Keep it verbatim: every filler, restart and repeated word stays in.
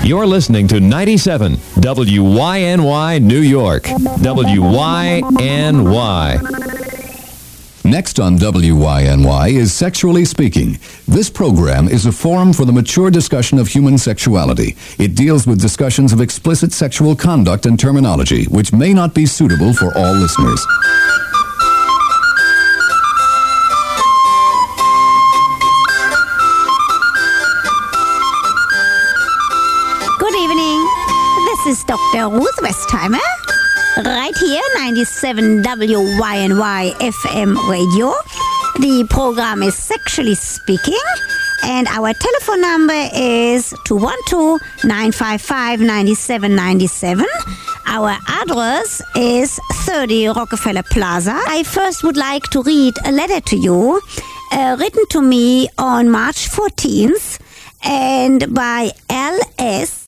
You're listening to ninety-seven W Y N Y New York. W Y N Y. Next on W Y N Y is Sexually Speaking. This program is a forum for the mature discussion of human sexuality. It deals with discussions of explicit sexual conduct and terminology, which may not be suitable for all listeners. Good evening. This is Doctor Ruth Westheimer. Right here, ninety-seven W Y N Y F M radio. The program is Sexually Speaking, and our telephone number is two one two, nine five five, nine seven nine seven. Our address is thirty Rockefeller Plaza. I first would like to read a letter to you, uh, written to me on March fourteenth, and by L S